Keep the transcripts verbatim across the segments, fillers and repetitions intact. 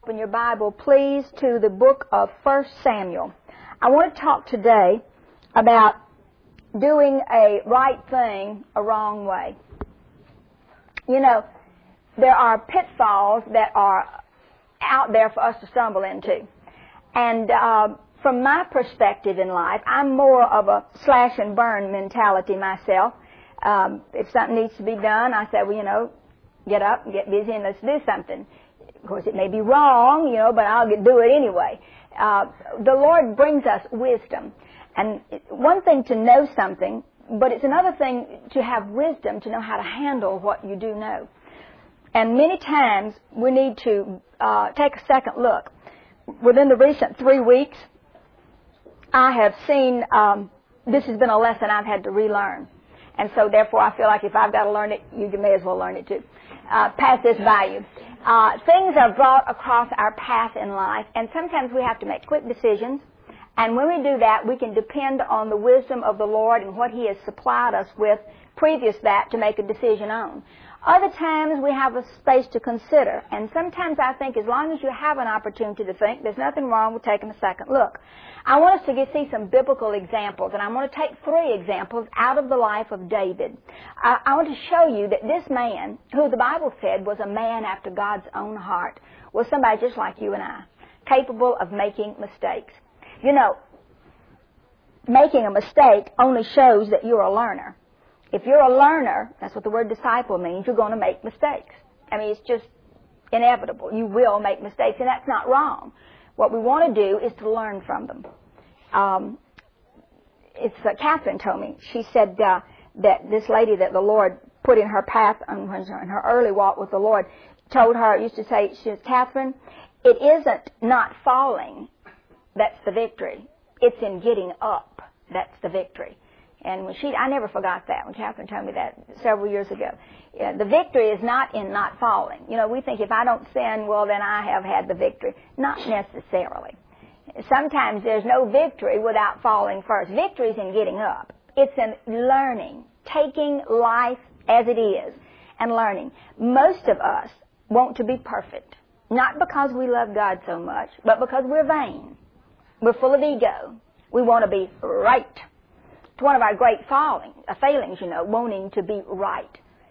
Open your Bible, please, to the book of First Samuel. I want to talk today about doing a right thing a wrong way. You know, there are pitfalls that are out there for us to stumble into. And uh, from my perspective in life, I'm more of a slash and burn mentality myself. Um, if something needs to be done, I say, well, you know, get up and get busy and let's do something. Of course, it may be wrong, you know, but I'll get, do it anyway. Uh, the Lord brings us wisdom. And one thing to know something, but it's another thing to have wisdom to know how to handle what you do know. And many times we need to uh, take a second look. Within the recent three weeks, I have seen um, this has been a lesson I've had to relearn. And so therefore I feel like if I've got to learn it, you may as well learn it too. Uh, pass this value. Uh, things are brought across our path in life, and sometimes we have to make quick decisions. And when we do that, we can depend on the wisdom of the Lord and what He has supplied us with previous that to make a decision on. Other times we have a space to consider, and sometimes I think as long as you have an opportunity to think, there's nothing wrong with taking a second look. I want us to get, see some biblical examples, and I'm going to take three examples out of the life of David. I, I want to show you that this man, who the Bible said was a man after God's own heart, was somebody just like you and I, capable of making mistakes. You know, making a mistake only shows that you're a learner. If you're a learner, that's what the word disciple means, you're going to make mistakes. I mean, it's just inevitable. You will make mistakes, and that's not wrong. What we want to do is to learn from them. Um, it's uh, Catherine told me. She said uh, that this lady that the Lord put in her path in her, in her early walk with the Lord told her, used to say, she says, Catherine, it isn't not falling that's the victory. It's in getting up that's the victory. And when she, I never forgot that when Catherine told me that several years ago. Yeah, the victory is not in not falling. You know, we think if I don't sin, well, then I have had the victory. Not necessarily. Sometimes there's no victory without falling first. Victory is in getting up. It's in learning, taking life as it is and learning. Most of us want to be perfect, not because we love God so much, but because we're vain. We're full of ego. We want to be right. It's one of our great falling, uh, failings, you know, wanting to be right.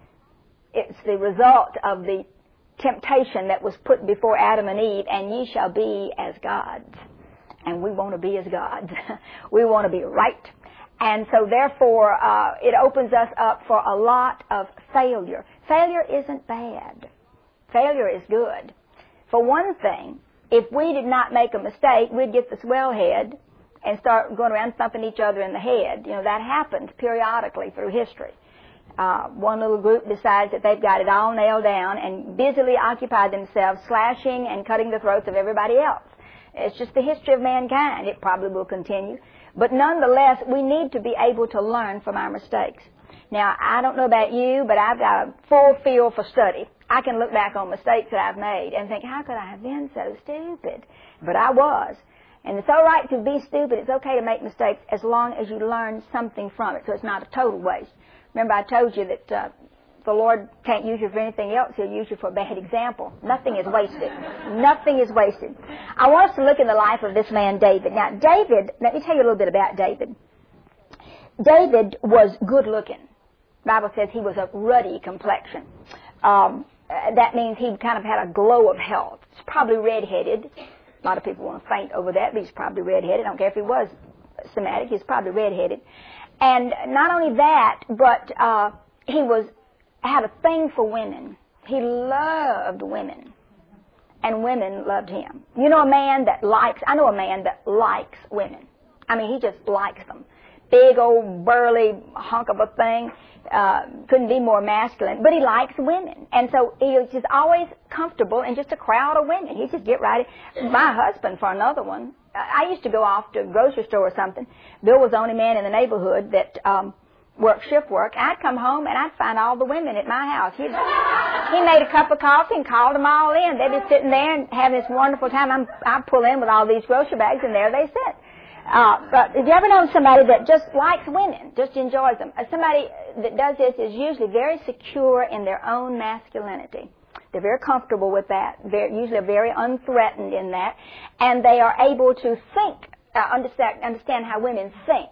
It's the result of the temptation that was put before Adam and Eve, and ye shall be as gods. And we want to be as gods. We want to be right. And so therefore, uh, it opens us up for a lot of failure. Failure isn't bad. Failure is good. For one thing, if we did not make a mistake, we'd get the swell head and start going around thumping each other in the head. You know, that happens periodically through history. Uh, one little group decides that they've got it all nailed down and busily occupy themselves slashing and cutting the throats of everybody else. It's just the history of mankind. It probably will continue. But nonetheless, we need to be able to learn from our mistakes. Now, I don't know about you, but I've got a full field for study. I can look back on mistakes that I've made and think, how could I have been so stupid? But I was. And it's all right to be stupid. It's okay to make mistakes as long as you learn something from it, so it's not a total waste. Remember, I told you that uh, the Lord can't use you for anything else. He'll use you for a bad example. Nothing is wasted. Nothing is wasted. I want us to look in the life of this man, David. Now, David, let me tell you a little bit about David. David was good looking. The Bible says he was a ruddy complexion. Um, that means he kind of had a glow of health. He's probably red-headed. A lot of people want to faint over that, but he's probably red-headed. I don't care if he was Semitic. He's probably red-headed. And not only that, but uh, he was had a thing for women. He loved women, and women loved him. You know a man that likes, I know a man that likes women. I mean, he just likes them. Big old burly hunk of a thing. Uh, couldn't be more masculine, but he likes women. And so he's just always comfortable in just a crowd of women. He just get right in. My husband, for another one, I used to go off to a grocery store or something. Bill was the only man in the neighborhood that um, worked shift work. I'd come home and I'd find all the women at my house. He'd, he made a cup of coffee and called them all in. They'd be sitting there and having this wonderful time. I'm, I'd pull in with all these grocery bags, and there they sit. Uh, but have you ever known somebody that just likes women, just enjoys them? Uh, somebody that does this is usually very secure in their own masculinity. They're very comfortable with that. They're usually very unthreatened in that. And they are able to think, uh, understand, understand how women think,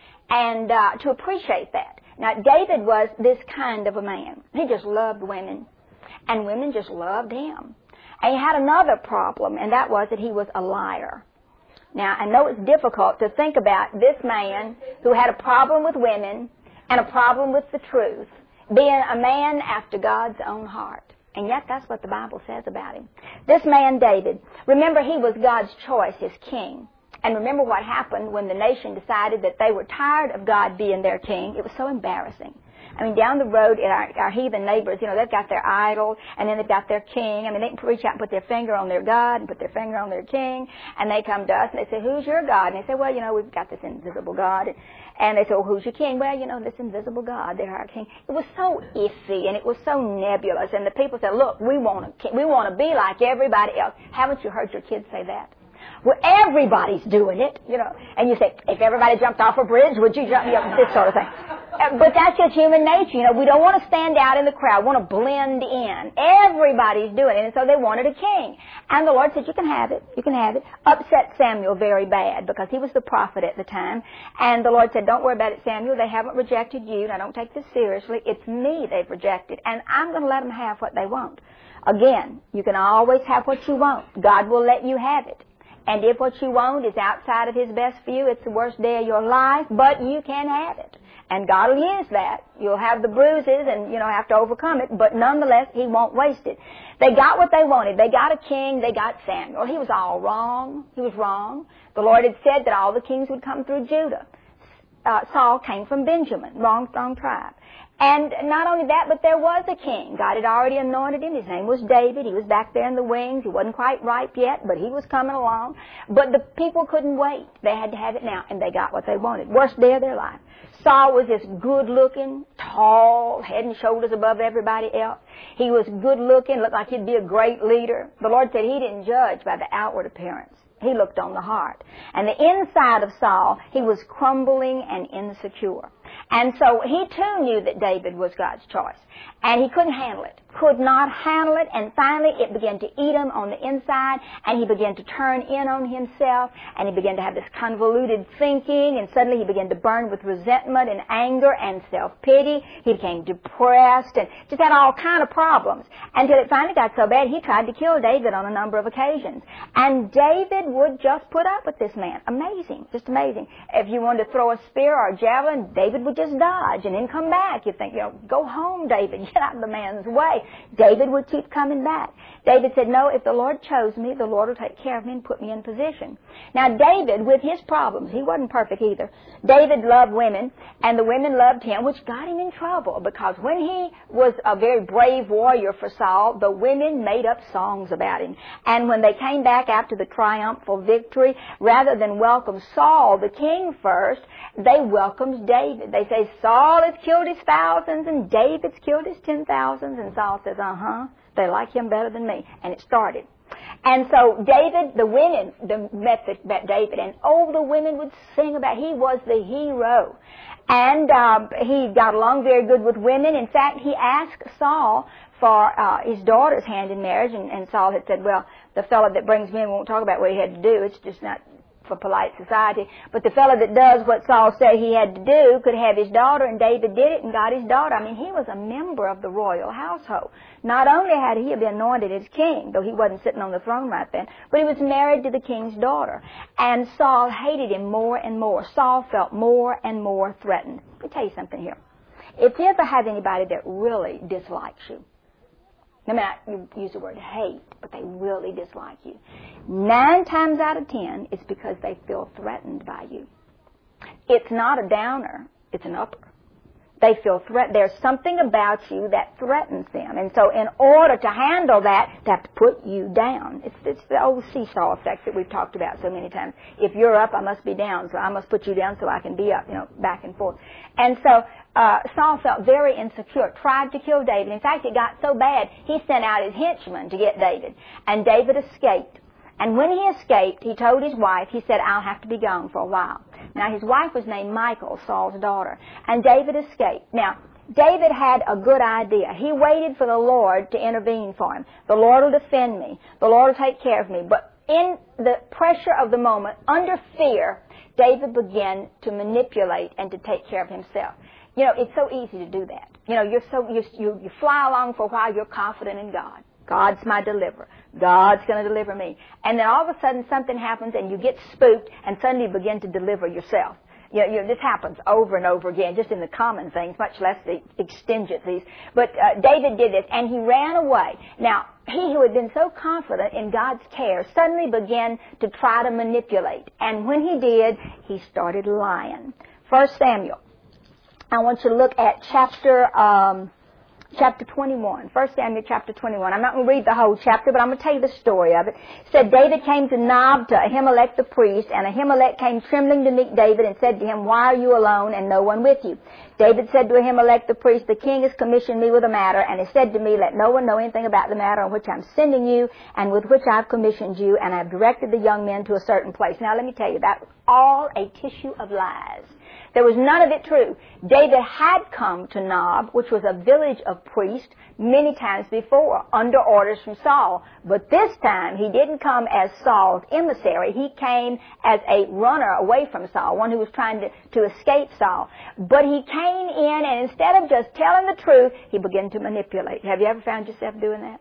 and uh, to appreciate that. Now, David was this kind of a man. He just loved women, and women just loved him. And he had another problem, and that was that he was a liar. Now, I know it's difficult to think about this man who had a problem with women and a problem with the truth, being a man after God's own heart. And yet that's what the Bible says about him. This man, David, remember he was God's choice, his king. And remember what happened when the nation decided that they were tired of God being their king. It was so embarrassing. I mean, down the road, in our, our heathen neighbors, you know, they've got their idol, and then they've got their king. I mean, they can reach out and put their finger on their God and put their finger on their king, and they come to us, and they say, who's your God? And they say, well, you know, we've got this invisible God. And they say, well, who's your king? Well, you know, this invisible God, they're our king. It was so iffy, and it was so nebulous, and the people said, look, we want to, we want to be like everybody else. Haven't you heard your kids say that? Well, everybody's doing it, you know. And you say, if everybody jumped off a bridge, would you jump? You know, this sort of thing. But that's just human nature, you know. We don't want to stand out in the crowd. We want to blend in. Everybody's doing it. And so they wanted a king. And the Lord said, you can have it. You can have it. Upset Samuel very bad because he was the prophet at the time. And the Lord said, don't worry about it, Samuel. They haven't rejected you. Now, don't take this seriously. It's me they've rejected. And I'm going to let them have what they want. Again, you can always have what you want. God will let you have it. And if what you want is outside of His best view, it's the worst day of your life, but you can have it. And God will use that. You'll have the bruises and, you know, have to overcome it, but nonetheless, He won't waste it. They got what they wanted. They got a king. They got Samuel. He was all wrong. He was wrong. The Lord had said that all the kings would come through Judah. Uh, Saul came from Benjamin, wrong, wrong tribe. And not only that, but there was a king. God had already anointed him. His name was David. He was back there in the wings. He wasn't quite ripe yet, but he was coming along. But the people couldn't wait. They had to have it now, and they got what they wanted. Worst day of their life. Saul was this good-looking, tall, head and shoulders above everybody else. He was good-looking, looked like he'd be a great leader. The Lord said He didn't judge by the outward appearance. He looked on the heart. And the inside of Saul, he was crumbling and insecure. And so he too knew that David was God's choice. And he couldn't handle it. Could not handle it. And finally it began to eat him on the inside. And he began to turn in on himself. And he began to have this convoluted thinking. And suddenly he began to burn with resentment and anger and self-pity. He became depressed and just had all kind of problems. Until it finally got so bad he tried to kill David on a number of occasions. And David would just put up with this man. Amazing. Just amazing. If you wanted to throw a spear or a javelin, David would just dodge and then come back. You think, you know, go home, David. Get out of the man's way. David would keep coming back. David said, no, if the Lord chose me, the Lord will take care of me and put me in position. Now, David, with his problems, he wasn't perfect either. David loved women, and the women loved him, which got him in trouble because when he was a very brave warrior for Saul, the women made up songs about him. And when they came back after the triumphal victory, rather than welcome Saul, the king, first, they welcomed David. They say, Saul has killed his thousands and David's killed his ten thousands. And Saul says, uh-huh, they like him better than me. And it started. And so David, the women the, met, the, met David, and oh, the women would sing about he was the hero. And um, he got along very good with women. In fact, he asked Saul for uh, his daughter's hand in marriage, and, and Saul had said, well, the fellow that brings me in won't talk about what he had to do. It's just not for polite society. But the fellow that does what Saul said he had to do could have his daughter, and David did it and got his daughter. I mean, he was a member of the royal household. Not only had he been anointed as king, though he wasn't sitting on the throne right then, but he was married to the king's daughter. And Saul hated him more and more. Saul felt more and more threatened. Let me tell you something here. If you ever have anybody that really dislikes you, no matter, you use the word hate, but they really dislike you, nine times out of ten, it's because they feel threatened by you. It's not a downer, it's an upper. They feel threatened. There's something about you that threatens them. And so in order to handle that, they have to put you down. It's, it's the old seesaw effect that we've talked about so many times. If you're up, I must be down, so I must put you down so I can be up, you know, back and forth. And so uh, Saul felt very insecure, tried to kill David. In fact, it got so bad, he sent out his henchmen to get David. And David escaped. And when he escaped, he told his wife, he said, I'll have to be gone for a while. Now, his wife was named Michal, Saul's daughter. And David escaped. Now, David had a good idea. He waited for the Lord to intervene for him. The Lord will defend me. The Lord will take care of me. But in the pressure of the moment, under fear, David began to manipulate and to take care of himself. You know, it's so easy to do that. You know, you're so you you, you fly along for a while. You're confident in God. God's my deliverer. God's going to deliver me. And then all of a sudden something happens and you get spooked and suddenly you begin to deliver yourself. You know, you know, this happens over and over again, just in the common things, much less the exigencies. But uh, David did this, and he ran away. Now, he who had been so confident in God's care suddenly began to try to manipulate. And when he did, he started lying. First Samuel. I want you to look at chapter um, chapter twenty-one. First Samuel chapter twenty-one. I'm not going to read the whole chapter, but I'm going to tell you the story of it. It said, David came to Nob to Ahimelech the priest, and Ahimelech came trembling to meet David and said to him, why are you alone and no one with you? David said to Ahimelech the priest, the king has commissioned me with a matter, and he said to me, let no one know anything about the matter on which I'm sending you and with which I've commissioned you, and I've directed the young men to a certain place. Now let me tell you, that's all a tissue of lies. There was none of it true. David had come to Nob, which was a village of priests, many times before, under orders from Saul. But this time, he didn't come as Saul's emissary. He came as a runner away from Saul, one who was trying to, to escape Saul. But he came in, and instead of just telling the truth, he began to manipulate. Have you ever found yourself doing that?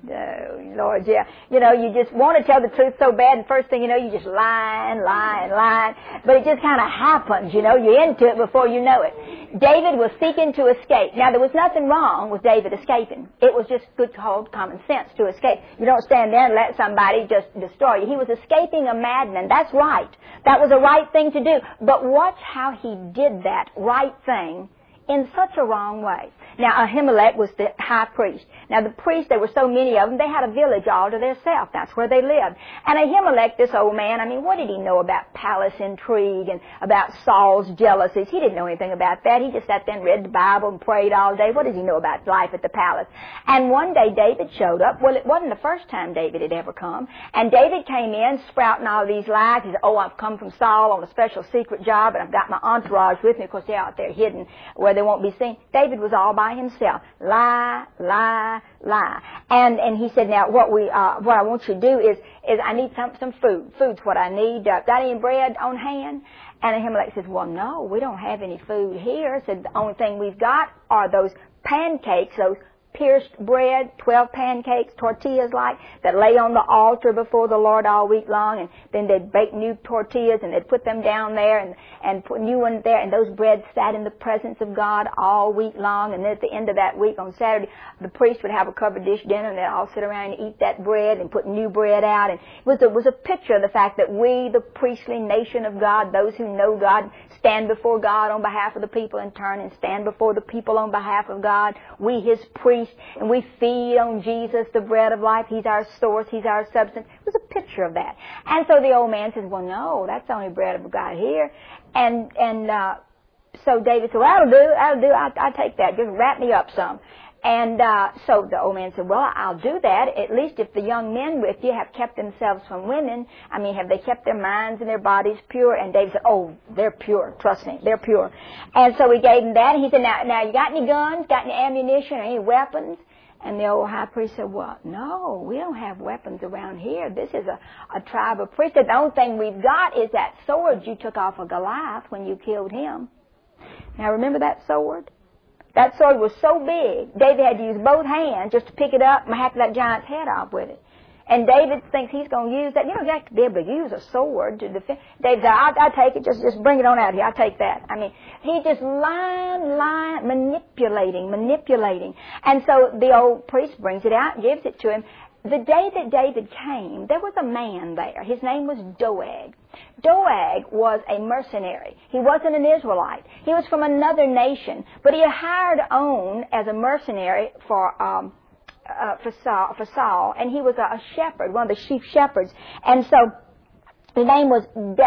Oh, Lord, yeah. You know, you just want to tell the truth so bad, and first thing you know, you just lying, lying, lying. But it just kind of happens, you know. You're into it before you know it. David was seeking to escape. Now, there was nothing wrong with David escaping. It was just good cold common sense to escape. You don't stand there and let somebody just destroy you. He was escaping a madman. That's right. That was a right thing to do. But watch how he did that right thing in such a wrong way. Now, Ahimelech was the high priest. Now, the priests, there were so many of them, they had a village all to themselves. That's where they lived. And Ahimelech, this old man, I mean, what did he know about palace intrigue and about Saul's jealousies? He didn't know anything about that. He just sat there and read the Bible and prayed all day. What does he know about life at the palace? And one day, David showed up. Well, it wasn't the first time David had ever come. And David came in, sprouting all these lies. He said, oh, I've come from Saul on a special secret job, and I've got my entourage with me. Of course, they're out there hidden where they won't be seen. David was all by himself. Lie, lie, lie. And and he said, now what we uh, what I want you to do is is I need some some food. Food's what I need. Uh, got any bread on hand? And Ahimelech says, well, no, we don't have any food here. Said the only thing we've got are those pancakes, those pierced bread, twelve pancakes, tortillas like, that lay on the altar before the Lord all week long, and then they'd bake new tortillas and they'd put them down there and, and put new ones there, and those breads sat in the presence of God all week long, and then at the end of that week on Saturday, the priest would have a covered dish dinner, and they'd all sit around and eat that bread and put new bread out, and it was a, was a picture of the fact that we, the priestly nation of God, those who know God, stand before God on behalf of the people in turn and stand before the people on behalf of God. We, His priests, and we feed on Jesus, the bread of life. He's our source. He's our substance. It was a picture of that. And so the old man says, well, no, that's the only bread of God here. And and uh, so David said, well, that'll do. That'll do. I'll, I'll take that. Just wrap me up some. And uh, so the old man said, well, I'll do that. At least if the young men with you have kept themselves from women, I mean, have they kept their minds and their bodies pure? And David said, oh, they're pure. Trust me, they're pure. And so he gave him that. And he said, now, now you got any guns, got any ammunition, or any weapons? And the old high priest said, well, no, we don't have weapons around here. This is a, a tribe of priests. The only thing we've got is that sword you took off of Goliath when you killed him. Now, remember that sword? That sword was so big, David had to use both hands just to pick it up and hack that giant's head off with it. And David thinks he's going to use that. You don't have to be able to use a sword to defend. David said, I'll, I'll take it. Just, just bring it on out here. I'll take that. I mean, he just lying, lying, manipulating, manipulating. And so the old priest brings it out and gives it to him. The day that David came, there was a man there. His name was Doeg. Doeg was a mercenary. He wasn't an Israelite. He was from another nation, but he had hired on as a mercenary for um, uh, for Saul, for Saul, and he was a, a shepherd, one of the sheep shepherds. And so the name was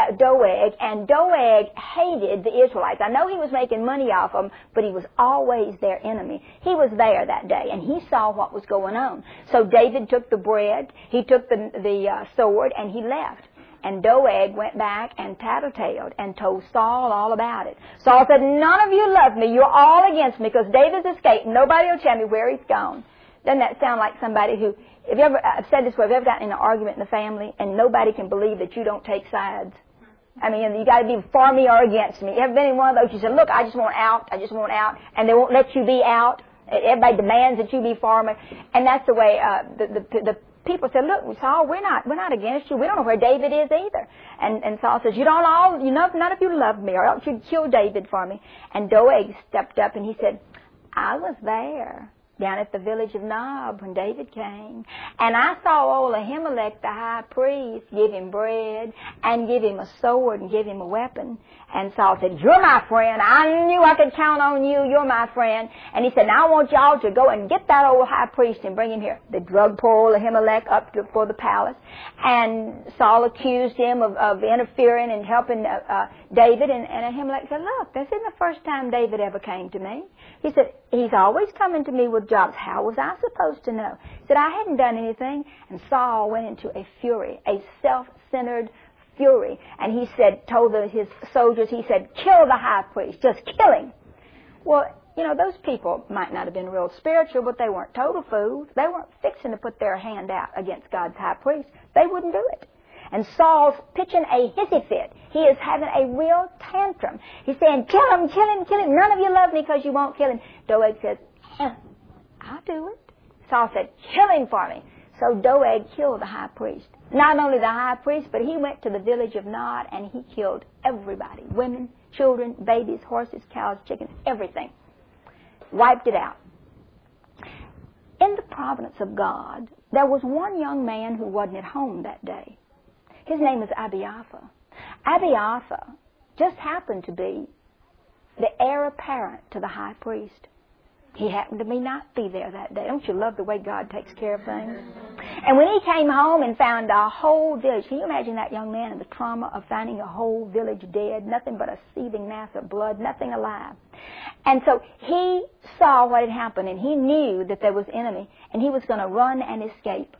Doeg, and Doeg hated the Israelites. I know he was making money off them, but he was always their enemy. He was there that day, and he saw what was going on. So David took the bread, he took the, the uh, sword, and he left. And Doeg went back and tattletaled and told Saul all about it. Saul said, none of you love me. You're all against me because David's escaped. Nobody will tell me where he's gone. Doesn't that sound like somebody who, if you ever, I've said this before, have you ever gotten in an argument in the family and nobody can believe that you don't take sides? I mean, you got to be for me or against me. You ever been in one of those? You said, look, I just want out. I just want out. And they won't let you be out. Everybody demands that you be for me. And that's the way uh, the, the, the people said, look, Saul, we're not, we're not against you. We don't know where David is either. And, and Saul says, you don't all, you know, none of you love me or else you'd kill David for me. And Doeg stepped up and he said, I was there down at the village of Nob when David came. And I saw old Ahimelech, the high priest, give him bread and give him a sword and give him a weapon. And Saul said, you're my friend. I knew I could count on you. You're my friend. And he said, now I want y'all to go and get that old high priest and bring him here. They drug poor old Ahimelech up to, for the palace. And Saul accused him of, of interfering and helping uh, uh, David. And, and Ahimelech said, look, this isn't the first time David ever came to me. He said, he's always coming to me with jobs. How was I supposed to know? He said, I hadn't done anything. And Saul went into a fury, a self-centered fury. And he said, told the, his soldiers, he said, kill the high priest. Just kill him. Well, you know, those people might not have been real spiritual, but they weren't total fools. They weren't fixing to put their hand out against God's high priest. They wouldn't do it. And Saul's pitching a hissy fit. He is having a real tantrum. He's saying, kill him, kill him, kill him. None of you love me because you won't kill him. Doeg says, eh, I'll do it. Saul said, kill him for me. So Doeg killed the high priest. Not only the high priest, but he went to the village of Nod and he killed everybody. Women, children, babies, horses, cows, chickens, everything. Wiped it out. In the providence of God, there was one young man who wasn't at home that day. His name was Abiathar. Abiathar just happened to be the heir apparent to the high priest. He happened to be not be there that day. Don't you love the way God takes care of things? And when he came home and found a whole village, can you imagine that young man and the trauma of finding a whole village dead, nothing but a seething mass of blood, nothing alive. And so he saw what had happened, and he knew that there was enemy, and he was going to run and escape.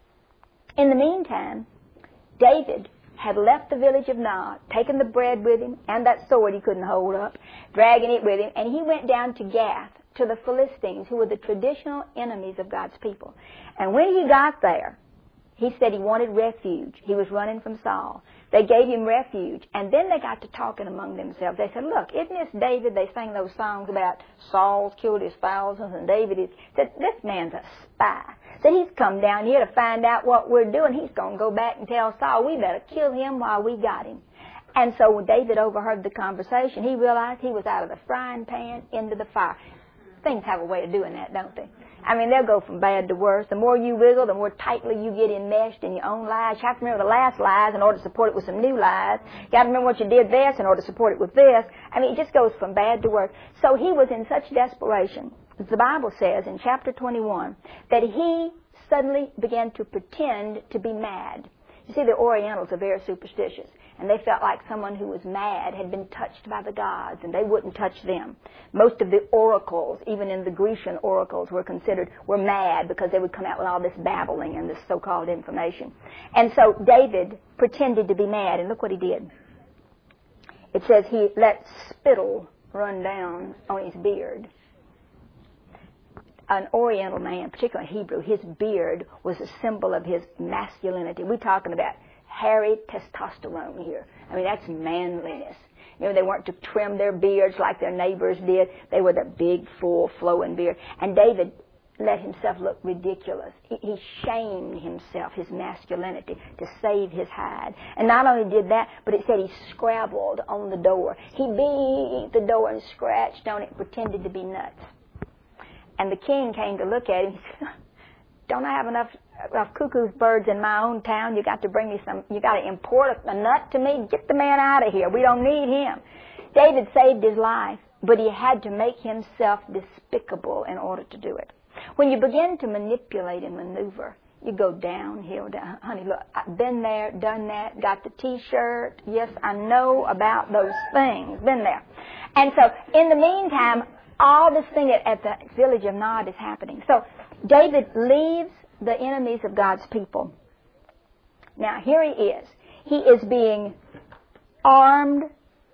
In the meantime, David had left the village of Nod, taken the bread with him and that sword he couldn't hold up, dragging it with him, and he went down to Gath, to the Philistines, who were the traditional enemies of God's people. And when he got there, he said he wanted refuge. He was running from Saul. They gave him refuge, and then they got to talking among themselves. They said, look, isn't this David? They sang those songs about Saul's killed his thousands, and David is... Said, this man's a spy. Said, he's come down here to find out what we're doing. He's going to go back and tell Saul, we better kill him while we got him. And so when David overheard the conversation, he realized he was out of the frying pan into the fire. Things have a way of doing that, don't they? I mean, they'll go from bad to worse. The more you wiggle, the more tightly you get enmeshed in your own lies. You have to remember the last lies in order to support it with some new lies. You got to remember what you did this in order to support it with this. I mean, it just goes from bad to worse. So he was in such desperation, as the Bible says in chapter twenty-one, that he suddenly began to pretend to be mad. You see, the Orientals are very superstitious, and they felt like someone who was mad had been touched by the gods, and they wouldn't touch them. Most of the oracles, even in the Grecian oracles, were considered, were mad because they would come out with all this babbling and this so-called information. And so David pretended to be mad, and look what he did. It says he let spittle run down on his beard. An Oriental man, particularly Hebrew, his beard was a symbol of his masculinity. We're talking about hairy testosterone here. I mean, that's manliness. You know, they weren't to trim their beards like their neighbors did. They were the big, full, flowing beard. And David let himself look ridiculous. He, he shamed himself, his masculinity, to save his hide. And not only did that, but it said he scrabbled on the door. He beat the door and scratched on it, pretended to be nuts. And the king came to look at him. He said, don't I have enough, enough cuckoo's birds in my own town? You got to bring me some, you got to import a, a nut to me? Get the man out of here. We don't need him. David saved his life, but he had to make himself despicable in order to do it. When you begin to manipulate and maneuver, you go downhill. Down. Honey, look, I've been there, done that, got the T-shirt. Yes, I know about those things. Been there. And so, in the meantime, all this thing at, at the village of Nod is happening. So David leaves the enemies of God's people. Now, here he is. He is being armed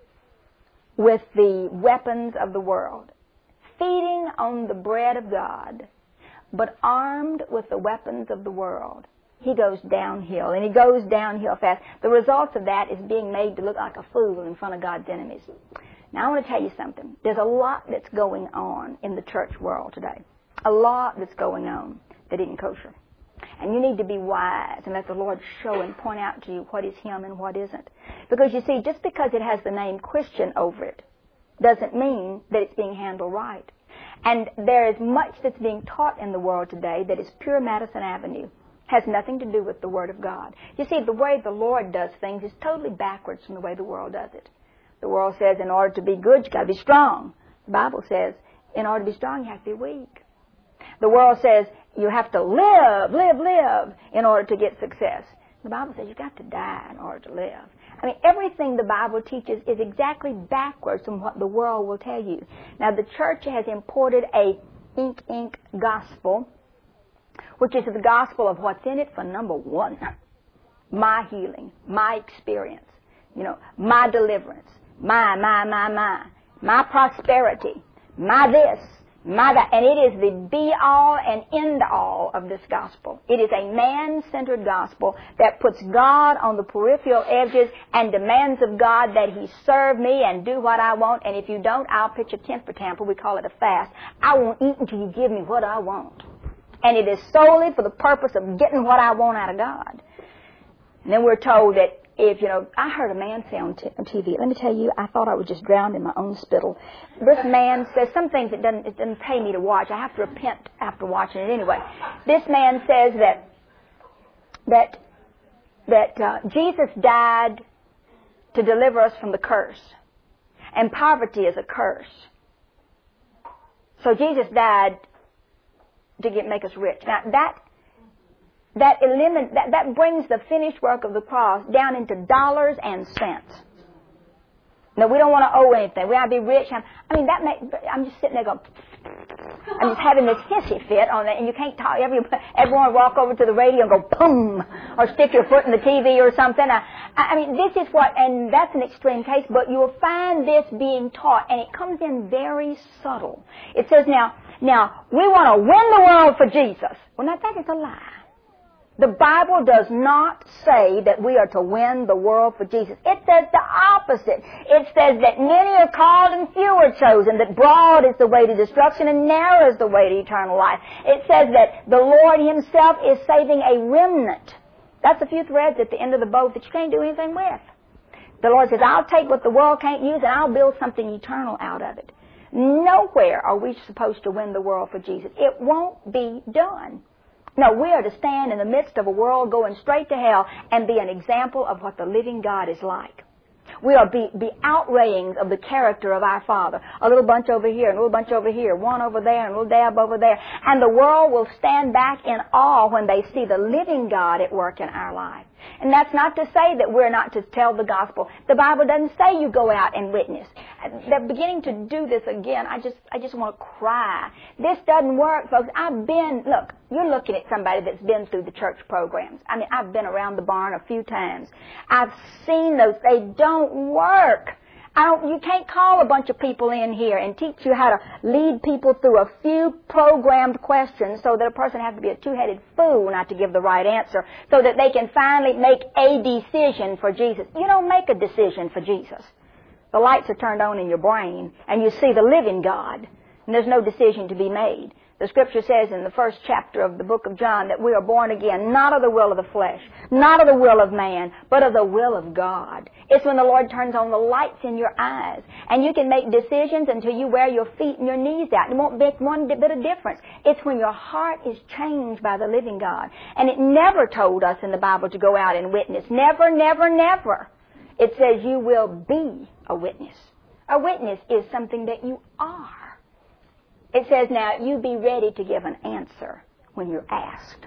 with the weapons of the world, feeding on the bread of God, but armed with the weapons of the world. He goes downhill, and he goes downhill fast. The result of that is being made to look like a fool in front of God's enemies. Now, I want to tell you something. There's a lot that's going on in the church world today. A lot that's going on that isn't kosher. And you need to be wise and let the Lord show and point out to you what is Him and what isn't. Because you see, just because it has the name Christian over it doesn't mean that it's being handled right. And there is much that's being taught in the world today that is pure Madison Avenue. Has nothing to do with the Word of God. You see, the way the Lord does things is totally backwards from the way the world does it. The world says in order to be good, you've got to be strong. The Bible says in order to be strong, you have to be weak. The world says you have to live, live, live in order to get success. The Bible says you've got to die in order to live. I mean, everything the Bible teaches is exactly backwards from what the world will tell you. Now, the church has imported a ink, ink gospel, which is the gospel of what's in it for number one. My healing, my experience, you know, my deliverance, my, my, my, my, my prosperity, my this, my that. And it is the be-all and end-all of this gospel. It is a man-centered gospel that puts God on the peripheral edges and demands of God that He serve me and do what I want. And if you don't, I'll pitch a tent for Tampa. We call it a fast. I won't eat until you give me what I want. And it is solely for the purpose of getting what I want out of God. And then we're told that if, you know, I heard a man say on, t- on T V, let me tell you, I thought I was just drowned in my own spittle. This man says some things that doesn't, it doesn't pay me to watch. I have to repent after watching it anyway. This man says that, that, that uh, Jesus died to deliver us from the curse. And poverty is a curse. So Jesus died to get make us rich. Now that that elimin that, that brings the finished work of the cross down into dollars and cents. No, we don't want to owe anything. We want to be rich. I'm, I mean, that may, I'm just sitting there going, I'm just having this hissy fit on it, and you can't talk. Every, everyone walk over to the radio and go, boom, or stick your foot in the T V or something. I, I mean, this is what, and that's an extreme case, but you'll find this being taught, and it comes in very subtle. It says, now, now, we want to win the world for Jesus. Well, now, that is a lie. The Bible does not say that we are to win the world for Jesus. It says the opposite. It says that many are called and few are chosen, that broad is the way to destruction and narrow is the way to eternal life. It says that the Lord Himself is saving a remnant. That's a few threads at the end of the boat that you can't do anything with. The Lord says, I'll take what the world can't use and I'll build something eternal out of it. Nowhere are we supposed to win the world for Jesus. It won't be done. No, we are to stand in the midst of a world going straight to hell and be an example of what the living God is like. We are be, be outrayings of the character of our Father. A little bunch over here, and a little bunch over here, one over there, and a little dab over there. And the world will stand back in awe when they see the living God at work in our life. And that's not to say that we're not to tell the gospel. The Bible doesn't say you go out and witness. They're beginning to do this again. I just, I just want to cry. This doesn't work, folks. I've been, look, you're looking at somebody that's been through the church programs. I mean, I've been around the barn a few times. I've seen those. They don't work. I don't, you can't call a bunch of people in here and teach you how to lead people through a few programmed questions so that a person has to be a two-headed fool not to give the right answer so that they can finally make a decision for Jesus. You don't make a decision for Jesus. The lights are turned on in your brain and you see the living God and there's no decision to be made. The Scripture says in the first chapter of the book of John that we are born again, not of the will of the flesh, not of the will of man, but of the will of God. It's when the Lord turns on the lights in your eyes. And you can make decisions until you wear your feet and your knees out. It won't make one bit of difference. It's when your heart is changed by the living God. And it never told us in the Bible to go out and witness. Never, never, never. It says you will be a witness. A witness is something that you are. It says, now, you be ready to give an answer when you're asked.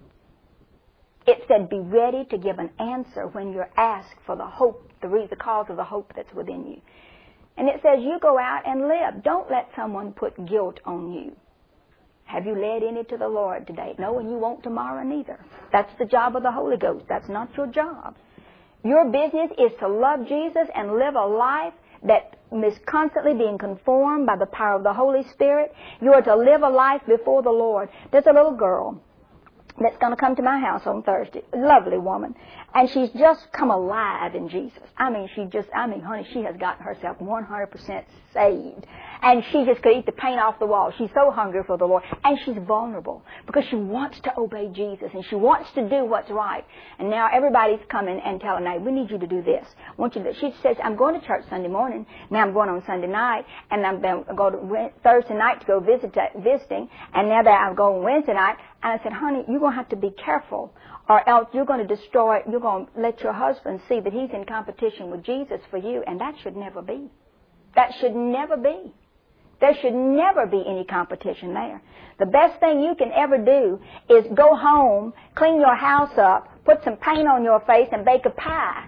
It said, be ready to give an answer when you're asked for the hope, the, re- the cause of the hope that's within you. And it says, you go out and live. Don't let someone put guilt on you. Have you led any to the Lord today? No, and you won't tomorrow neither. That's the job of the Holy Ghost. That's not your job. Your business is to love Jesus and live a life that is constantly being conformed by the power of the Holy Spirit. You are to live a life before the Lord. There's a little girl that's going to come to my house on Thursday. A lovely woman. And she's just come alive in Jesus. I mean, she just, I mean, honey, she has gotten herself one hundred percent saved. And she just could eat the paint off the wall. She's so hungry for the Lord. And she's vulnerable because she wants to obey Jesus and she wants to do what's right. And now everybody's coming and telling her, we need you to do this. I want you to, she says, I'm going to church Sunday morning. Now I'm going on Sunday night. And I'm going to go to Thursday night to go visit, visiting. And now that I'm going Wednesday night. And I said, honey, you're going to have to be careful, or else you're going to destroy, you're going to let your husband see that he's in competition with Jesus for you, and that should never be. That should never be. There should never be any competition there. The best thing you can ever do is go home, clean your house up, put some paint on your face, and bake a pie.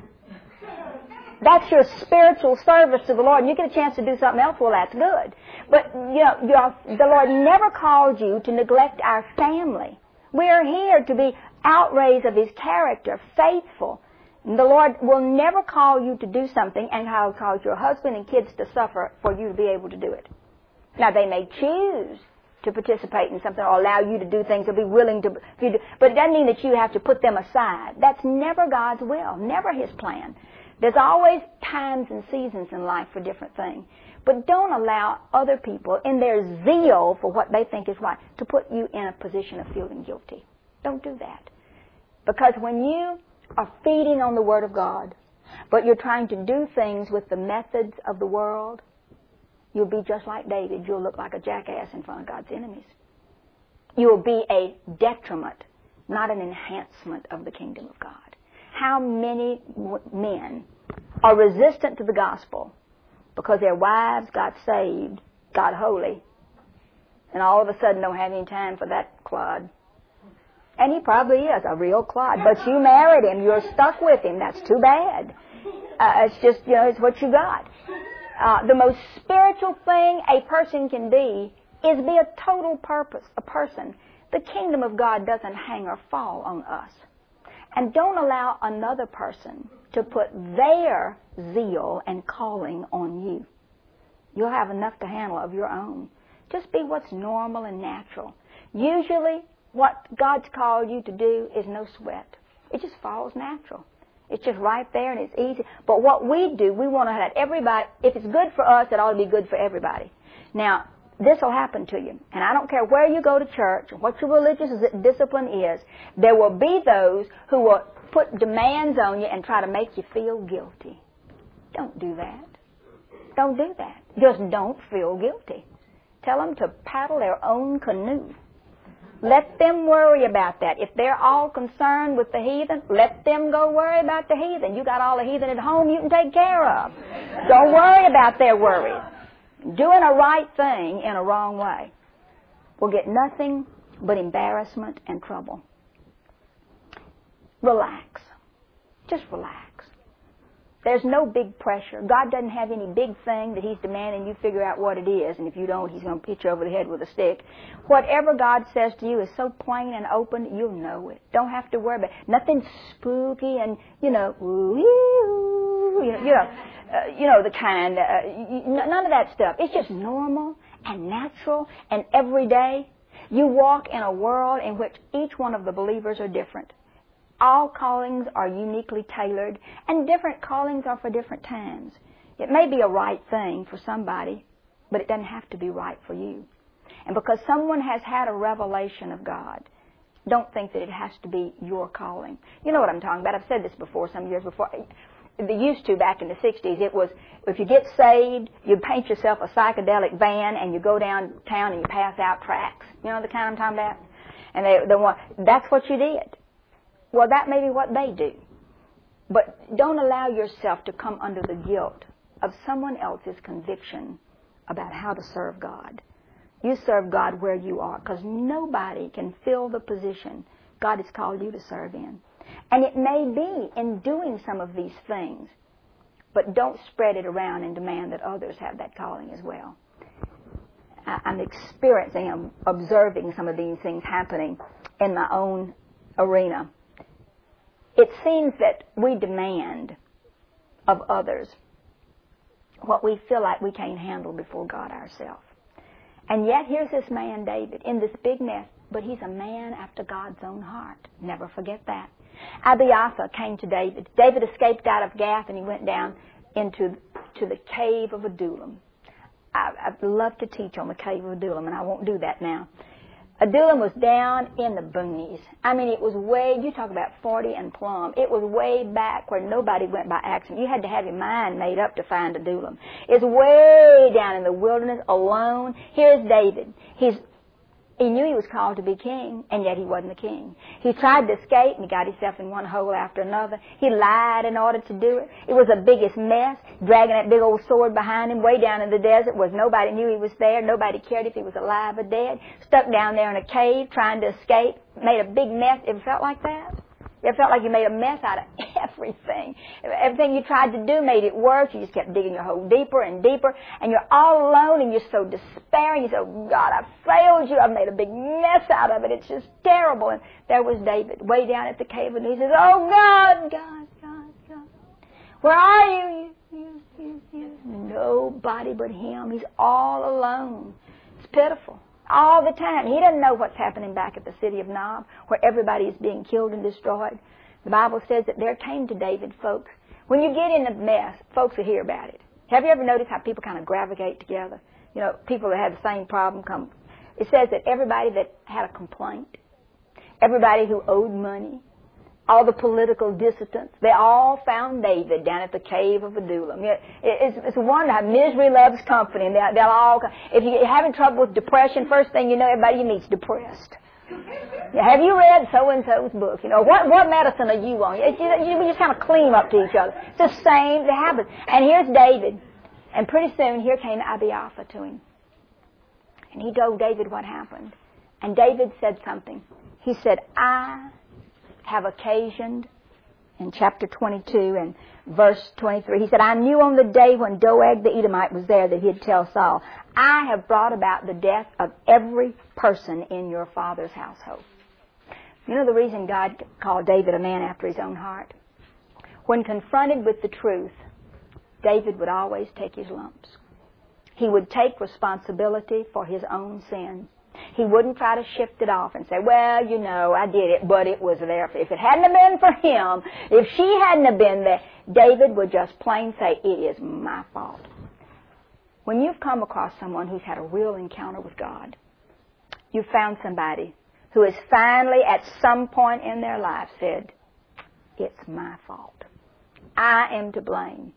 That's your spiritual service to the Lord. And you get a chance to do something else, well, that's good. But, you know, you're, the Lord never called you to neglect our family. We are here to be outrays of His character, faithful. And the Lord will never call you to do something and cause your husband and kids to suffer for you to be able to do it. Now, they may choose to participate in something or allow you to do things or be willing to, to do, but it doesn't mean that you have to put them aside. That's never God's will, never His plan. There's always times and seasons in life for different things. But don't allow other people, in their zeal for what they think is right, to put you in a position of feeling guilty. Don't do that. Because when you are feeding on the Word of God, but you're trying to do things with the methods of the world, you'll be just like David. You'll look like a jackass in front of God's enemies. You'll be a detriment, not an enhancement of the kingdom of God. How many men are resistant to the gospel because their wives got saved, got holy, and all of a sudden don't have any time for that clod? And he probably is a real clod, but you married him, you're stuck with him. That's too bad. Uh, it's just, you know, it's what you got. Uh, the most spiritual thing a person can be is be a total purpose, a person. The kingdom of God doesn't hang or fall on us. And don't allow another person to put their zeal and calling on you. You'll have enough to handle of your own. Just be what's normal and natural. Usually, what God's called you to do is no sweat. It just falls natural. It's just right there and it's easy. But what we do, we want to let everybody, if it's good for us, it ought to be good for everybody. Now, this will happen to you. And I don't care where you go to church, what your religious discipline is, there will be those who will put demands on you and try to make you feel guilty. Don't do that. Don't do that. Just don't feel guilty. Tell them to paddle their own canoe. Let them worry about that. If they're all concerned with the heathen, let them go worry about the heathen. You got all the heathen at home you can take care of. Don't worry about their worries. Doing a right thing in a wrong way will get nothing but embarrassment and trouble. Relax. Just relax. There's no big pressure. God doesn't have any big thing that He's demanding you figure out what it is, and if you don't, He's going to hit you over the head with a stick. Whatever God says to you is so plain and open, you'll know it. Don't have to worry about it. Nothing spooky and, you know, ooh, you know, you know, uh, you know the kind, uh, none of that stuff. It's just normal and natural and everyday. You walk in a world in which each one of the believers are different. All callings are uniquely tailored, and different callings are for different times. It may be a right thing for somebody, but it doesn't have to be right for you. And because someone has had a revelation of God, don't think that it has to be your calling. You know what I'm talking about. I've said this before, some years before. They used to back in the sixties. It was, if you get saved, you paint yourself a psychedelic van and you go downtown and you pass out tracts. You know the kind I'm talking about? And they, they want, that's what you did. Well, that may be what they do. But don't allow yourself to come under the guilt of someone else's conviction about how to serve God. You serve God where you are, because nobody can fill the position God has called you to serve in. And it may be in doing some of these things, but don't spread it around and demand that others have that calling as well. I'm experiencing, I'm observing some of these things happening in my own arena. it seems that we demand of others what we feel like we can't handle before God ourselves. And yet here's this man, David, in this big mess, but he's a man after God's own heart. Never forget that. Abiathar came to David. David escaped out of Gath, and he went down into to the cave of Adullam. I, I'd love to teach on the cave of Adullam, and I won't do that now. Adullam was down in the boonies. I mean, it was way, you talk about forty and plumb. It was way back where nobody went by accident. You had to have your mind made up to find Adullam. It's way down in the wilderness, alone. Here's David. He's He knew he was called to be king, and yet he wasn't the king. He tried to escape, and he got himself in one hole after another. He lied in order to do it. It was the biggest mess, dragging that big old sword behind him way down in the desert where nobody knew he was there. Nobody cared if he was alive or dead. Stuck down there in a cave trying to escape. Made a big mess. It felt like that. It felt like you made a mess out of everything. Everything you tried to do made it worse. You just kept digging your hole deeper and deeper. And you're all alone and you're so despairing. You say, oh, God, I failed you. I've made a big mess out of it. It's just terrible. And there was David way down at the cave, and he says, oh, God, God, God, God. Where are you? You, you, you, you. Nobody but him. He's all alone. It's pitiful. All the time. He doesn't know what's happening back at the city of Nob, where everybody is being killed and destroyed. The Bible says that there came to David folks. When you get in a mess, folks will hear about it. Have you ever noticed how people kind of gravitate together? You know, people that have the same problem come. It says that everybody that had a complaint, everybody who owed money, all the political dissidents, they all found David down at the cave of Adullam. It's, it's a wonder how misery loves company. And they'll, they'll all, if you're having trouble with depression, first thing you know, everybody you meet's depressed. Yeah, have you read so-and-so's book? You know, what, what medicine are you on? It's, you, you, we just kind of clean up to each other. It's the same that happens. And here's David. And pretty soon, here came Abiathar to him. And he told David what happened. And David said something. He said, I have occasioned, in chapter twenty-two and verse twenty-three, he said, I knew on the day when Doeg the Edomite was there that he'd tell Saul, I have brought about the death of every person in your father's household. You know the reason God called David a man after his own heart? When confronted with the truth, David would always take his lumps. He would take responsibility for his own sin. He wouldn't try to shift it off and say, well, you know, I did it, but it was there. If it hadn't have been for him, if she hadn't have been there, David would just plain say, it is my fault. When you've come across someone who's had a real encounter with God, you've found somebody who has finally, at some point in their life, said, it's my fault. I am to blame.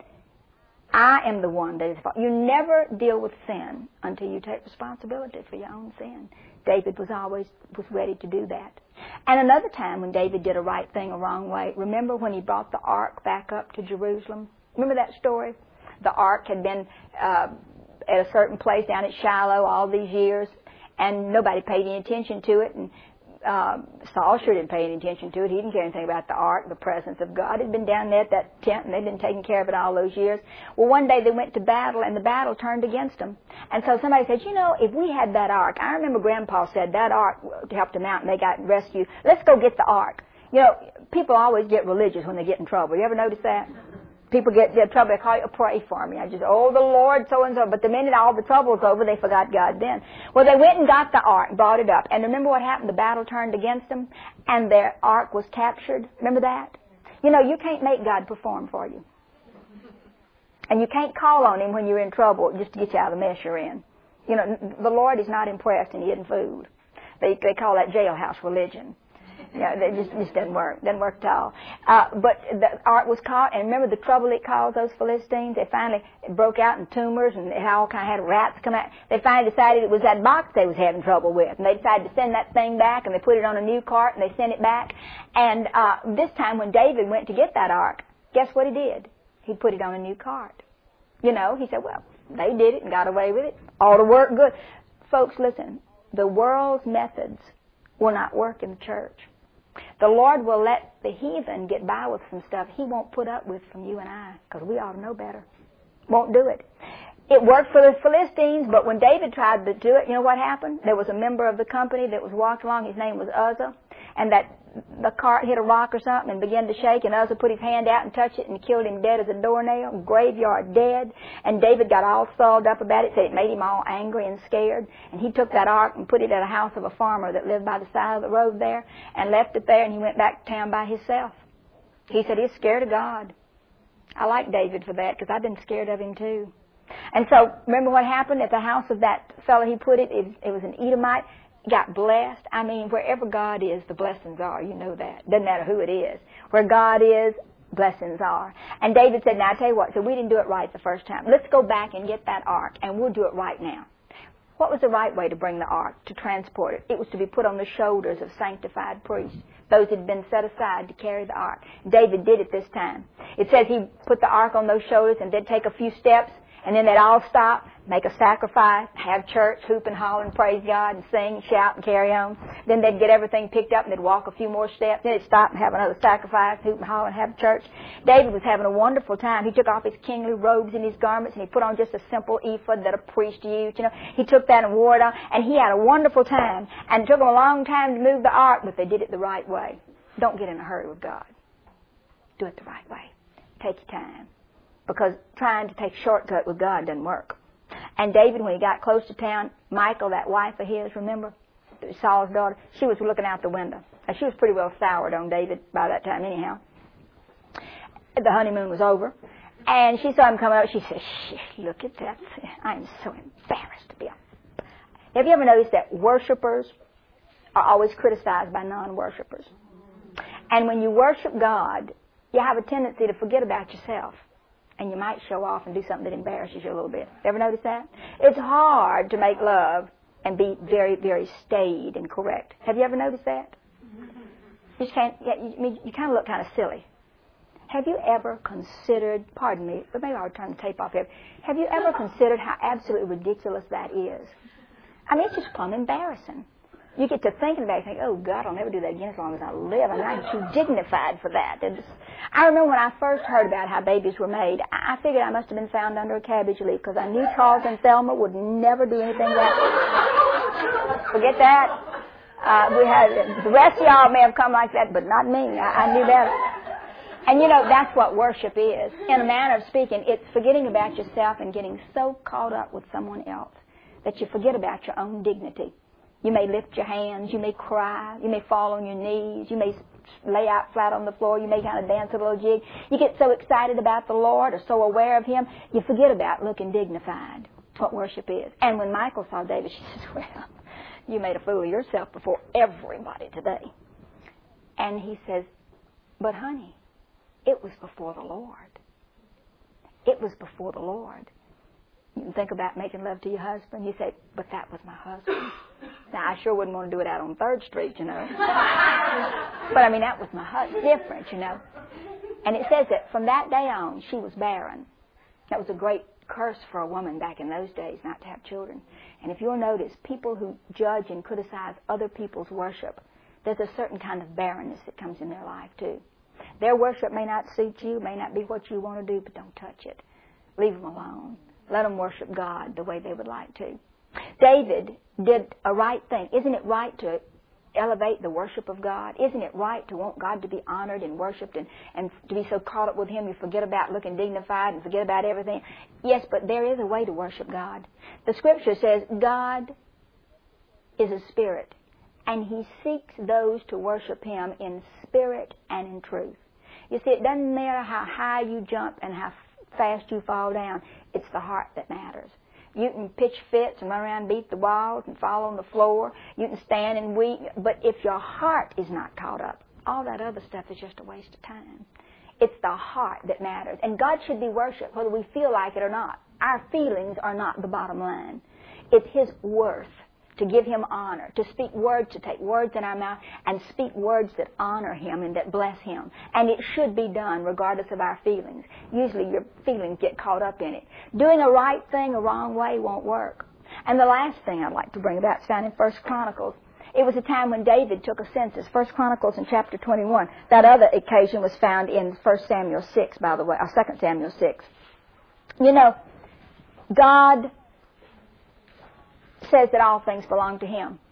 I am the one that is fault. You never deal with sin until you take responsibility for your own sin. David was always was ready to do that. And another time when David did a right thing a wrong way, remember when he brought the ark back up to Jerusalem? Remember that story? The ark had been uh, at a certain place down at Shiloh all these years, and nobody paid any attention to it. And Uh, Saul sure didn't pay any attention to it. He didn't care anything about the ark, the presence of God. It had been down there at that tent, and they'd been taking care of it all those years. Well, one day they went to battle, and the battle turned against them. And so somebody said, you know, if we had that ark, I remember Grandpa said that ark helped them out, and they got rescued. Let's go get the ark. You know, people always get religious when they get in trouble. You ever notice that? People get in trouble, they call you, pray for me. I just, oh, the Lord, so-and-so. But the minute all the trouble was over, they forgot God then. Well, they went and got the ark, brought it up. And remember what happened? The battle turned against them, and their ark was captured. Remember that? You know, you can't make God perform for you. And you can't call on Him when you're in trouble just to get you out of the mess you're in. You know, the Lord is not impressed in hidden food. They, they call that jailhouse religion. Yeah, it just, just doesn't work. Doesn't work at all. Uh, but the ark was caught, and remember the trouble it caused those Philistines? They finally broke out in tumors, and they all kind of had rats come out. They finally decided it was that box they was having trouble with, and they decided to send that thing back, and they put it on a new cart, and they sent it back. And uh, this time when David went to get that ark, guess what he did? He put it on a new cart. You know, he said, well, they did it and got away with it. All the work good. Folks, listen, the world's methods will not work in the church. The Lord will let the heathen get by with some stuff He won't put up with from you and I, because we ought to know better. Won't do it. It worked for the Philistines, but when David tried to do it, you know what happened? There was a member of the company that was walking along. His name was Uzzah. and that the cart hit a rock or something and began to shake, and Uzzah put his hand out and touched it and killed him dead as a doornail, graveyard dead. And David got all stalled up about it, said it made him all angry and scared. And he took that ark and put it at a house of a farmer that lived by the side of the road there and left it there, and he went back to town by himself. He said he's scared of God. I like David for that because I've been scared of him too. And so remember what happened at the house of that fellow he put it? It, it was an Edomite. Got blessed. I mean, wherever God is, the blessings are. You know that. Doesn't matter who it is. Where God is, blessings are. And David said, now I tell you what, so we didn't do it right the first time. Let's go back and get that ark, and we'll do it right now. What was the right way to bring the ark, to transport it? It was to be put on the shoulders of sanctified priests, those that had been set aside to carry the ark. David did it this time. It says he put the ark on those shoulders and they'd take a few steps, and then they'd all stop, make a sacrifice, have church, hoop and holler and praise God and sing and shout and carry on. Then they'd get everything picked up and they'd walk a few more steps. Then they'd stop and have another sacrifice, hoop and holler and have church. David was having a wonderful time. He took off his kingly robes and his garments and he put on just a simple ephod that a priest used. You know, he took that and wore it on, and he had a wonderful time. And it took him a long time to move the ark, but they did it the right way. Don't get in a hurry with God. Do it the right way. Take your time. Because trying to take a shortcut with God doesn't work. And David, when he got close to town, Michal, that wife of his, remember, Saul's daughter, she was looking out the window. And she was pretty well soured on David by that time anyhow. The honeymoon was over. And she saw him coming up. She said, shh, look at that. I'm so embarrassed to be a... Have you ever noticed that worshipers are always criticized by non-worshipers? And when you worship God, you have a tendency to forget about yourself. And you might show off and do something that embarrasses you a little bit. Ever notice that? It's hard to make love and be very, very staid and correct. Have you ever noticed that? You just can't, you, you kind of look kind of silly. Have you ever considered, pardon me, but maybe I'll turn the tape off here. Have you ever considered how absolutely ridiculous that is? I mean, it's just plumb embarrassing. You get to thinking about it, you think, oh, God, I'll never do that again as long as I live. I mean, I'm too dignified for that. And just, I remember when I first heard about how babies were made, I figured I must have been found under a cabbage leaf because I knew Charles and Thelma would never do anything that. Forget that. Uh, we had, the rest of y'all may have come like that, but not me. I, I knew better. And, you know, that's what worship is. In a manner of speaking, it's forgetting about yourself and getting so caught up with someone else that you forget about your own dignity. You may lift your hands, you may cry, you may fall on your knees, you may lay out flat on the floor, you may kind of dance a little jig. You get so excited about the Lord or so aware of Him, you forget about looking dignified. That's what worship is. And when Michal saw David, she says, well, you made a fool of yourself before everybody today. And he says, but honey, it was before the Lord. It was before the Lord. You can think about making love to your husband. You say, but that was my husband. Now, I sure wouldn't want to do it out on third street, you know. But, I mean, that was my husband. Different, you know. And it says that from that day on, she was barren. That was a great curse for a woman back in those days, not to have children. And if you'll notice, people who judge and criticize other people's worship, there's a certain kind of barrenness that comes in their life, too. Their worship may not suit you, may not be what you want to do, but don't touch it. Leave them alone. Let them worship God the way they would like to. David did a right thing. Isn't it right to elevate the worship of God? Isn't it right to want God to be honored and worshipped and, and to be so caught up with Him you forget about looking dignified and forget about everything? Yes, but there is a way to worship God. The Scripture says God is a spirit, and He seeks those to worship Him in spirit and in truth. You see, it doesn't matter how high you jump and how fast you fall down. It's the heart that matters. You can pitch fits and run around and beat the walls and fall on the floor. You can stand and weep. But if your heart is not caught up, all that other stuff is just a waste of time. It's the heart that matters. And God should be worshipped whether we feel like it or not. Our feelings are not the bottom line. It's His worth to give Him honor, to speak words, to take words in our mouth and speak words that honor Him and that bless Him. And it should be done regardless of our feelings. Usually your feelings get caught up in it. Doing a right thing a wrong way won't work. And the last thing I'd like to bring about is found in First Chronicles. It was a time when David took a census. First Chronicles in chapter twenty-one. That other occasion was found in First Samuel six, by the way, or Second Samuel six. You know, God says that all things belong to Him.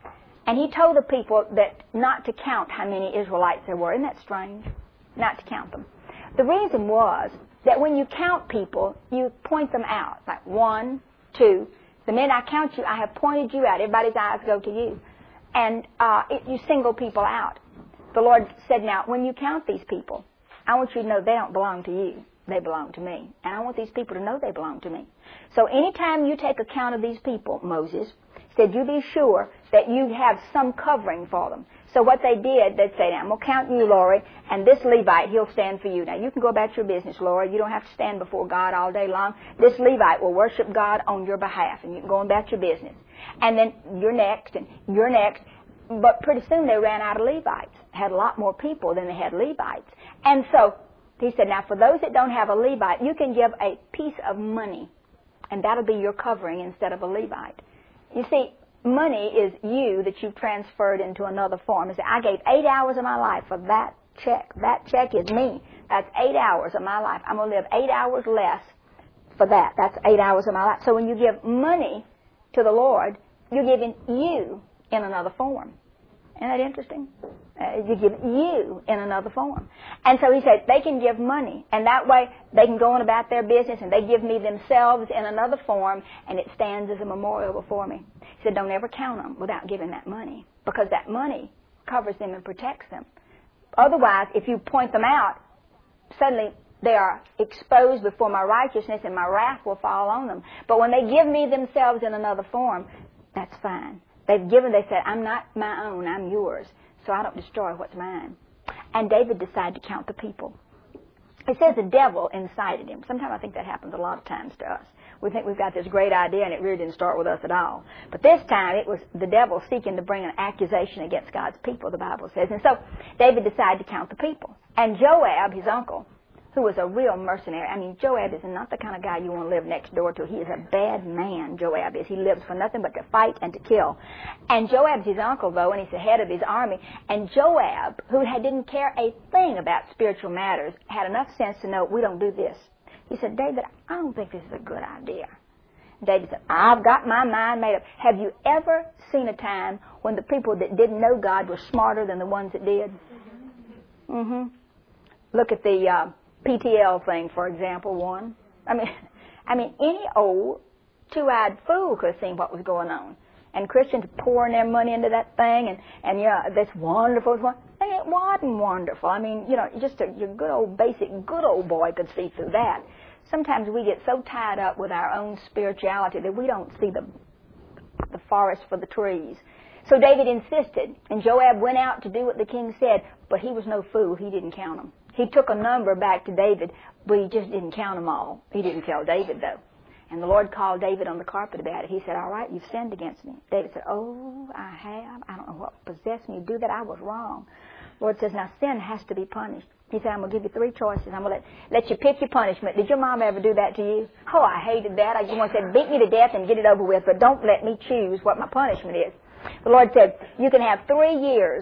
And he told the people that not to count how many Israelites there were. Isn't that strange? Not to count them. The reason was that when you count people, you point them out. Like one, two. The minute I count you, I have pointed you out. Everybody's eyes go to you. And uh, it, you single people out. The Lord said, now, when you count these people, I want you to know they don't belong to you. They belong to me. And I want these people to know they belong to me. So anytime you take account of these people, Moses said, you be sure that you have some covering for them. So what they did, they'd say, now, I'm going to count you, Lori, and this Levite, he'll stand for you. Now, you can go about your business, Lori. You don't have to stand before God all day long. This Levite will worship God on your behalf, and you can go about your business. And then you're next, and you're next. But pretty soon they ran out of Levites. Had a lot more people than they had Levites. And so he said, now, for those that don't have a Levite, you can give a piece of money, and that'll be your covering instead of a Levite. You see, money is you that you've transferred into another form. You say, I gave eight hours of my life for that check. That check is me. That's eight hours of my life. I'm going to live eight hours less for that. That's eight hours of my life. So when you give money to the Lord, you're giving you in another form. Isn't that interesting? Uh, you give you in another form. And so he said, they can give money, and that way they can go on about their business, and they give me themselves in another form, and it stands as a memorial before me. He said, don't ever count them without giving that money, because that money covers them and protects them. Otherwise, if you point them out, suddenly they are exposed before my righteousness, and my wrath will fall on them. But when they give me themselves in another form, that's fine. They've given, they said, I'm not my own, I'm yours, so I don't destroy what's mine. And David decided to count the people. It says the devil incited him. Sometimes I think that happens a lot of times to us. We think we've got this great idea, and it really didn't start with us at all. But this time, it was the devil seeking to bring an accusation against God's people, the Bible says. And so David decided to count the people. And Joab, his uncle, who was a real mercenary. I mean, Joab is not the kind of guy you want to live next door to. He is a bad man, Joab is. He lives for nothing but to fight and to kill. And Joab's his uncle, though, and he's the head of his army. And Joab, who had, didn't care a thing about spiritual matters, had enough sense to know, we don't do this. He said, David, I don't think this is a good idea. David said, I've got my mind made up. Have you ever seen a time when the people that didn't know God were smarter than the ones that did? Mm-hmm. Look at the Uh, P T L thing, for example, one. I mean, I mean, any old two-eyed fool could have seen what was going on. And Christians pouring their money into that thing, and, and you know, that's wonderful. It wasn't wonderful. I mean, you know, just a, your good old basic good old boy could see through that. Sometimes we get so tied up with our own spirituality that we don't see the, the forest for the trees. So David insisted, and Joab went out to do what the king said, but he was no fool. He didn't count them. He took a number back to David, but he just didn't count them all. He didn't tell David, though. And the Lord called David on the carpet about it. He said, all right, you've sinned against me. David said, oh, I have. I don't know what possessed me to do that. I was wrong. The Lord says, now sin has to be punished. He said, I'm going to give you three choices. I'm going to let, let you pick your punishment. Did your mom ever do that to you? Oh, I hated that. I just want to say, beat me to death and get it over with, but don't let me choose what my punishment is. The Lord said, you can have three years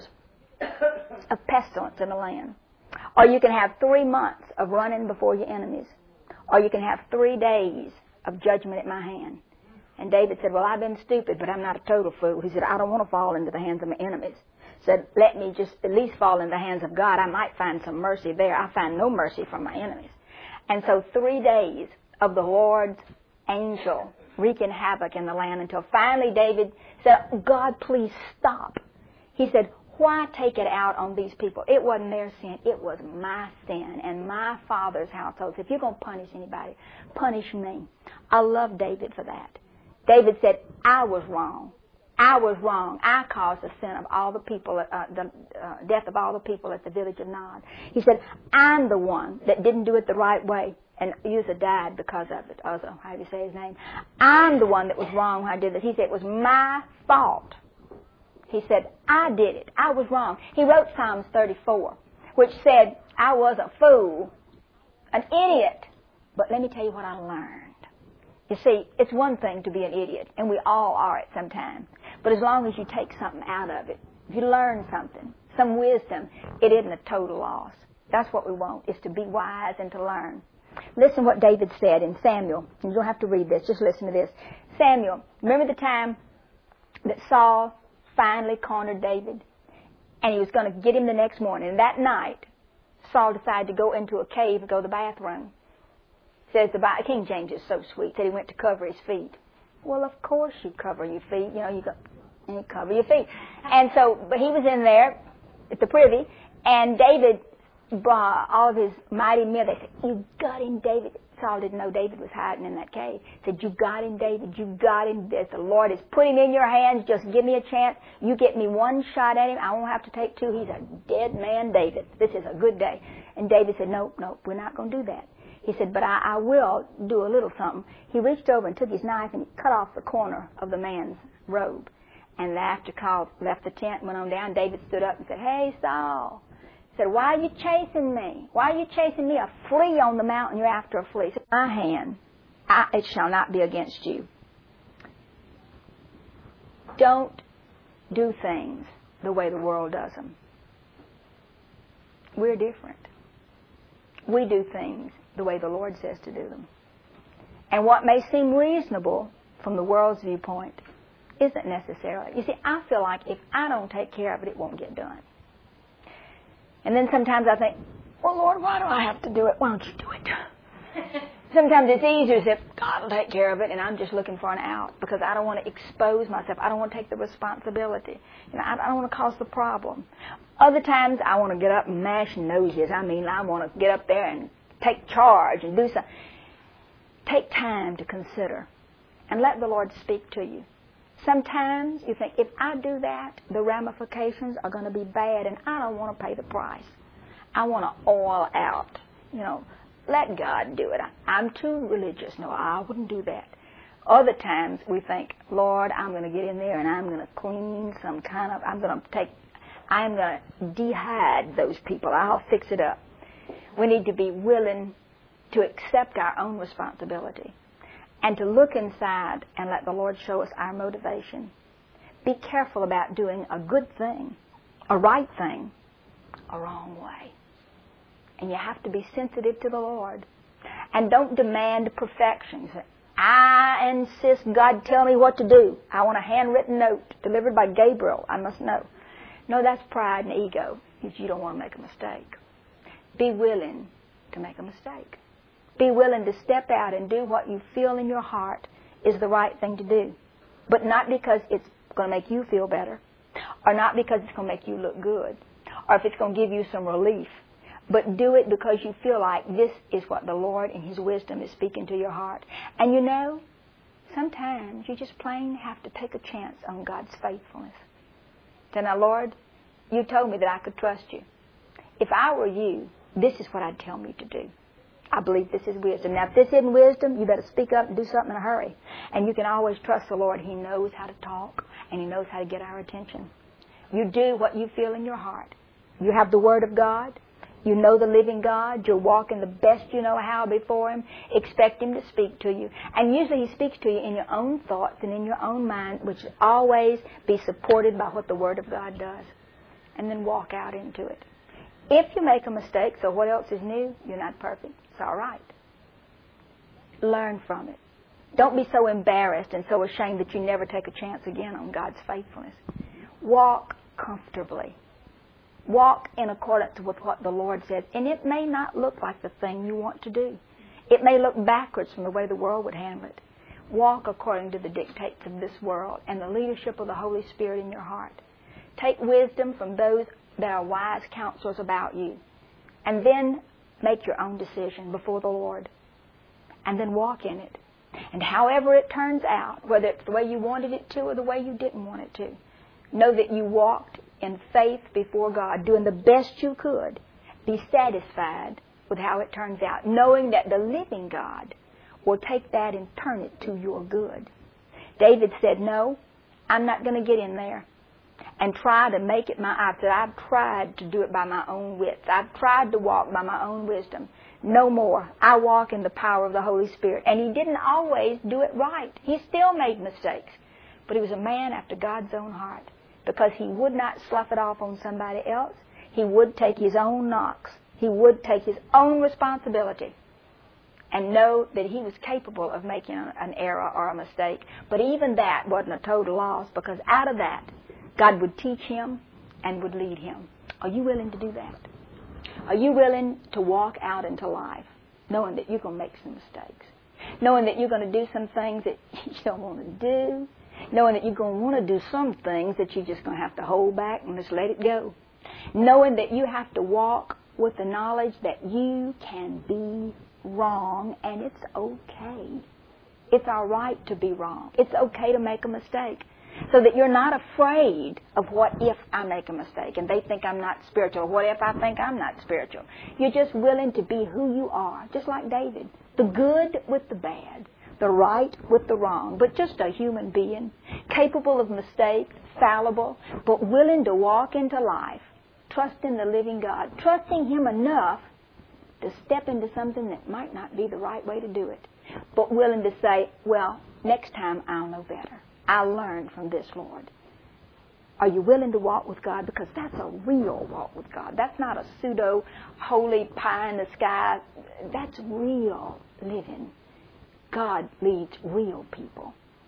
of pestilence in the land. Or you can have three months of running before your enemies. Or you can have three days of judgment at my hand. And David said, well, I've been stupid, but I'm not a total fool. He said, I don't want to fall into the hands of my enemies. He said, let me just at least fall in the hands of God. I might find some mercy there. I find no mercy from my enemies. And so three days of the Lord's angel wreaking havoc in the land until finally David said, God, please stop. He said, why take it out on these people? It wasn't their sin. It was my sin and my father's household. So if you're going to punish anybody, punish me. I love David for that. David said, I was wrong. I was wrong. I caused the sin of all the people, uh, the uh, death of all the people at the village of Nod. He said, I'm the one that didn't do it the right way. And Uzzah died because of it. Uzzah, how do you say his name? I'm the one that was wrong when I did this. He said, it was my fault. He said, I did it. I was wrong. He wrote Psalms thirty-four, which said, I was a fool, an idiot. But let me tell you what I learned. You see, it's one thing to be an idiot, and we all are at some time. But as long as you take something out of it, if you learn something, some wisdom, it isn't a total loss. That's what we want, is to be wise and to learn. Listen what David said in Samuel. You don't have to read this. Just listen to this. Samuel, remember the time that Saul finally cornered David, and he was going to get him the next morning. And that night, Saul decided to go into a cave and go to the bathroom. Says the Bible, King James is so sweet, said he went to cover his feet. Well, of course you cover your feet. You know, you go and you cover your feet. And so, but he was in there at the privy, and David brought all of his mighty men. They said, "You got him, David." Saul didn't know David was hiding in that cave. He said, "You got him, David. You got him. The Lord has put him in your hands. Just give me a chance. You get me one shot at him. I won't have to take two. He's a dead man, David. This is a good day." And David said, "No, no, we're not going to do that." He said, "But I, I will do a little something." He reached over and took his knife and he cut off the corner of the man's robe. And after Saul left the tent and went on down, David stood up and said, "Hey, Saul." He said, "Why are you chasing me? Why are you chasing me? A flea on the mountain, you're after a flea." He said, "My hand, I, it shall not be against you." Don't do things the way the world does them. We're different. We do things the way the Lord says to do them. And what may seem reasonable from the world's viewpoint isn't necessarily. You see, I feel like if I don't take care of it, it won't get done. And then sometimes I think, well, Lord, why do I have to do it? Why don't you do it? Sometimes it's easier as if God will take care of it, and I'm just looking for an out because I don't want to expose myself. I don't want to take the responsibility. You know, I, I don't want to cause the problem. Other times I want to get up and mash noses. I mean, I want to get up there and take charge and do something. Take time to consider and let the Lord speak to you. Sometimes you think, if I do that, the ramifications are going to be bad, and I don't want to pay the price. I want to oil out. You know, let God do it. I, I'm too religious. No, I wouldn't do that. Other times we think, Lord, I'm going to get in there and I'm going to clean some kind of, I'm going to take, I'm going to de-hide those people. I'll fix it up. We need to be willing to accept our own responsibility and to look inside and let the Lord show us our motivation. Be careful about doing a good thing, a right thing, a wrong way. And you have to be sensitive to the Lord. And don't demand perfection. Say, I insist God tell me what to do. I want a handwritten note delivered by Gabriel. I must know. No, that's pride and ego, if you don't want to make a mistake. Be willing to make a mistake. Be willing to step out and do what you feel in your heart is the right thing to do. But not because it's going to make you feel better, or not because it's going to make you look good, or if it's going to give you some relief. But do it because you feel like this is what the Lord in His wisdom is speaking to your heart. And you know, sometimes you just plain have to take a chance on God's faithfulness. Say, now, Lord, you told me that I could trust you. If I were you, this is what I'd tell me to do. I believe this is wisdom. Now, if this isn't wisdom, you better speak up and do something in a hurry. And you can always trust the Lord. He knows how to talk, and He knows how to get our attention. You do what you feel in your heart. You have the Word of God. You know the living God. You're walking the best you know how before Him. Expect Him to speak to you. And usually He speaks to you in your own thoughts and in your own mind, which should always be supported by what the Word of God does. And then walk out into it. If you make a mistake, so what else is new? You're not perfect. It's all right. Learn from it. Don't be so embarrassed and so ashamed that you never take a chance again on God's faithfulness. Walk comfortably. Walk in accordance with what the Lord says. And it may not look like the thing you want to do. It may look backwards from the way the world would handle it. Walk according to the dictates of this world and the leadership of the Holy Spirit in your heart. Take wisdom from those that are wise counselors about you. And then make your own decision before the Lord. And then walk in it. And however it turns out, whether it's the way you wanted it to or the way you didn't want it to, know that you walked in faith before God, doing the best you could. Be satisfied with how it turns out, knowing that the living God will take that and turn it to your good. David said, no, I'm not going to get in there and try to make it my I said, I've tried to do it by my own wits. I've tried to walk by my own wisdom. No more. I walk in the power of the Holy Spirit. And he didn't always do it right. He still made mistakes. But he was a man after God's own heart, because he would not slough it off on somebody else. He would take his own knocks. He would take his own responsibility and know that he was capable of making an error or a mistake. But even that wasn't a total loss, because out of that, God would teach him and would lead him. Are you willing to do that? Are you willing to walk out into life knowing that you're going to make some mistakes? Knowing that you're going to do some things that you don't want to do? Knowing that you're going to want to do some things that you're just going to have to hold back and just let it go? Knowing that you have to walk with the knowledge that you can be wrong and it's okay. It's all right to be wrong. It's okay to make a mistake. So that you're not afraid of what if I make a mistake and they think I'm not spiritual, or what if I think I'm not spiritual. You're just willing to be who you are, just like David. The good with the bad, the right with the wrong, but just a human being, capable of mistake, fallible, but willing to walk into life, trusting the living God, trusting Him enough to step into something that might not be the right way to do it, but willing to say, well, next time I'll know better. I'll learn from this, Lord. Are you willing to walk with God? Because that's a real walk with God. That's not a pseudo holy pie in the sky. That's real living. God leads real people,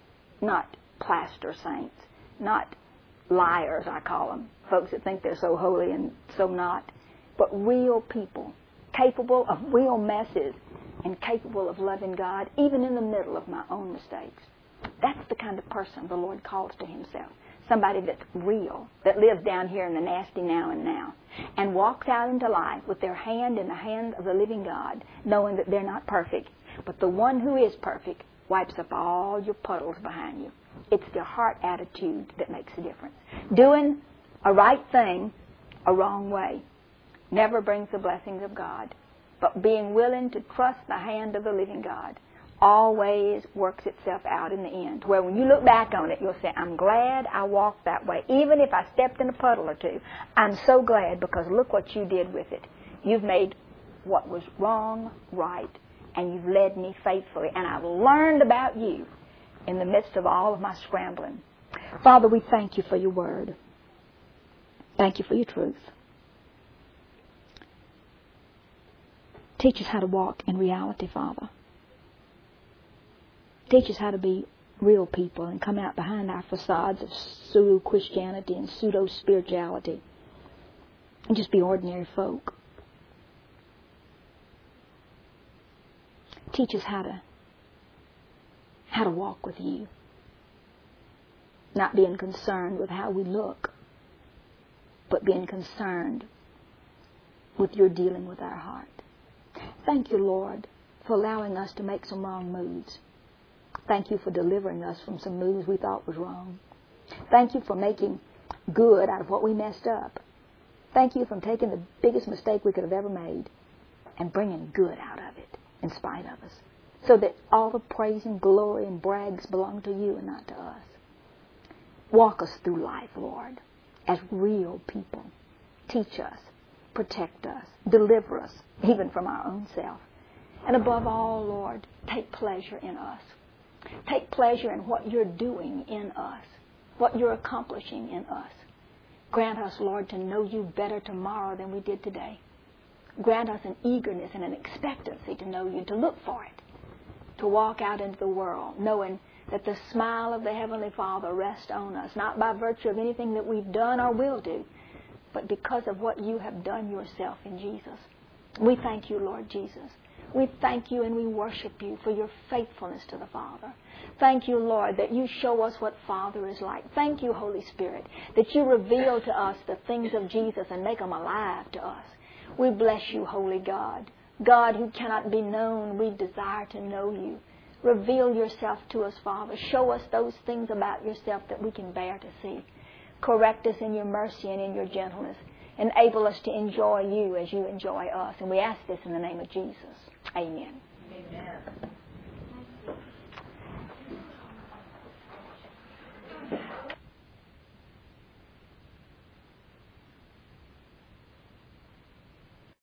not plaster saints, not liars, I call them, folks that think they're so holy and so not, but real people, capable of real messes and capable of loving God, even in the middle of my own mistakes. That's the kind of person the Lord calls to Himself. Somebody that's real, that lives down here in the nasty now and now, and walks out into life with their hand in the hand of the living God, knowing that they're not perfect. But the one who is perfect wipes up all your puddles behind you. It's the heart attitude that makes the difference. Doing a right thing a wrong way never brings the blessings of God, but being willing to trust the hand of the living God always works itself out in the end, where when you look back on it, you'll say, I'm glad I walked that way. Even if I stepped in a puddle or two, I'm so glad, because look what you did with it. You've made what was wrong right, and you've led me faithfully, and I've learned about you in the midst of all of my scrambling. Father, we thank you for your word. Thank you for your truth. Teach us how to walk in reality, Father. Teach us how to be real people and come out behind our facades of pseudo-Christianity and pseudo-spirituality and just be ordinary folk. Teach us how to how to walk with you, not being concerned with how we look, but being concerned with your dealing with our heart. Thank you, Lord, for allowing us to make some wrong moves. Thank you for delivering us from some moves we thought was wrong. Thank you for making good out of what we messed up. Thank you for taking the biggest mistake we could have ever made and bringing good out of it in spite of us, so that all the praise and glory and brags belong to you and not to us. Walk us through life, Lord, as real people. Teach us, protect us, deliver us, even from our own self. And above all, Lord, take pleasure in us. Take pleasure in what you're doing in us, what you're accomplishing in us. Grant us, Lord, to know you better tomorrow than we did today. Grant us an eagerness and an expectancy to know you, to look for it, to walk out into the world, knowing that the smile of the Heavenly Father rests on us, not by virtue of anything that we've done or will do, but because of what you have done yourself in Jesus. We thank you, Lord Jesus. We thank you and we worship you for your faithfulness to the Father. Thank you, Lord, that you show us what Father is like. Thank you, Holy Spirit, that you reveal to us the things of Jesus and make them alive to us. We bless you, Holy God. God who cannot be known, we desire to know you. Reveal yourself to us, Father. Show us those things about yourself that we can bear to see. Correct us in your mercy and in your gentleness. Enable us to enjoy you as you enjoy us. And we ask this in the name of Jesus. Amen. Amen.